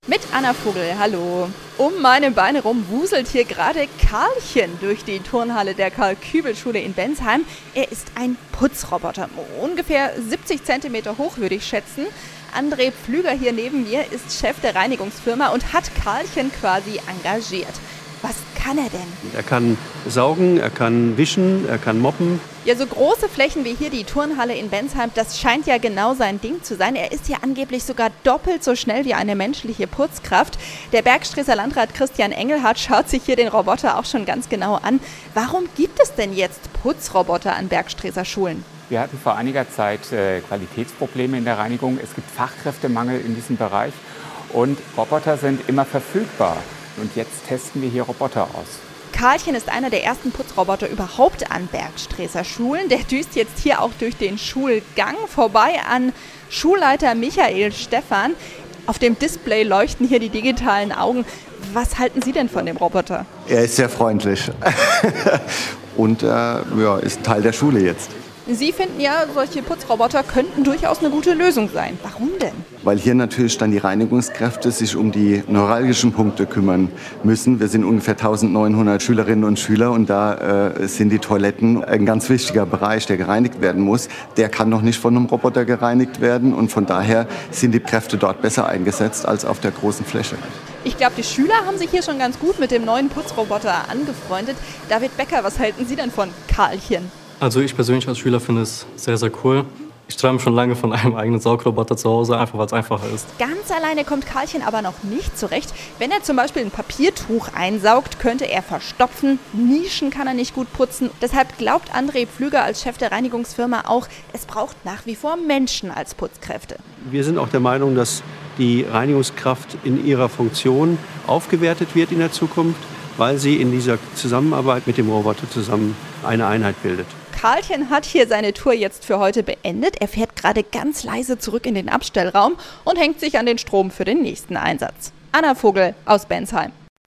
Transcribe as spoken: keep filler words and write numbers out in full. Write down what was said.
Mit Anna Vogel, hallo. Um meine Beine rum wuselt hier gerade Karlchen durch die Turnhalle der Karl-Kübel-Schule in Bensheim. Er ist ein Putzroboter, ungefähr siebzig Zentimeter hoch, würde ich schätzen. André Pflüger hier neben mir ist Chef der Reinigungsfirma und hat Karlchen quasi engagiert. Was kann er denn? Er kann saugen, er kann wischen, er kann moppen. Ja, so große Flächen wie hier die Turnhalle in Bensheim, das scheint ja genau sein Ding zu sein. Er ist ja angeblich sogar doppelt so schnell wie eine menschliche Putzkraft. Der Bergstreßer Landrat Christian Engelhardt schaut sich hier den Roboter auch schon ganz genau an. Warum gibt es denn jetzt Putzroboter an Bergstreßer Schulen? Wir hatten vor einiger Zeit äh, Qualitätsprobleme in der Reinigung. Es gibt Fachkräftemangel in diesem Bereich und Roboter sind immer verfügbar. Und jetzt testen wir hier Roboter aus. Karlchen ist einer der ersten Putzroboter überhaupt an Bergstreßer Schulen. Der düst jetzt hier auch durch den Schulgang vorbei an Schulleiter Michael Stephan. Auf dem Display leuchten hier die digitalen Augen. Was halten Sie denn von dem Roboter? Er ist sehr freundlich und äh, ja, ist Teil der Schule jetzt. Sie finden ja, solche Putzroboter könnten durchaus eine gute Lösung sein. Warum denn? Weil hier natürlich dann die Reinigungskräfte sich um die neuralgischen Punkte kümmern müssen. Wir sind ungefähr eintausendneunhundert Schülerinnen und Schüler und da äh, sind die Toiletten ein ganz wichtiger Bereich, der gereinigt werden muss. Der kann noch nicht von einem Roboter gereinigt werden und von daher sind die Kräfte dort besser eingesetzt als auf der großen Fläche. Ich glaube, die Schüler haben sich hier schon ganz gut mit dem neuen Putzroboter angefreundet. David Becker, was halten Sie denn von Karlchen? Also ich persönlich als Schüler finde es sehr, sehr cool. Ich träume schon lange von einem eigenen Saugroboter zu Hause, einfach weil es einfacher ist. Ganz alleine kommt Karlchen aber noch nicht zurecht. Wenn er zum Beispiel ein Papiertuch einsaugt, könnte er verstopfen. Nischen kann er nicht gut putzen. Deshalb glaubt André Pflüger als Chef der Reinigungsfirma auch, es braucht nach wie vor Menschen als Putzkräfte. Wir sind auch der Meinung, dass die Reinigungskraft in ihrer Funktion aufgewertet wird in der Zukunft, weil sie in dieser Zusammenarbeit mit dem Roboter zusammen eine Einheit bildet. Karlchen hat hier seine Tour jetzt für heute beendet. Er fährt gerade ganz leise zurück in den Abstellraum und hängt sich an den Strom für den nächsten Einsatz. Anna Vogel aus Bensheim.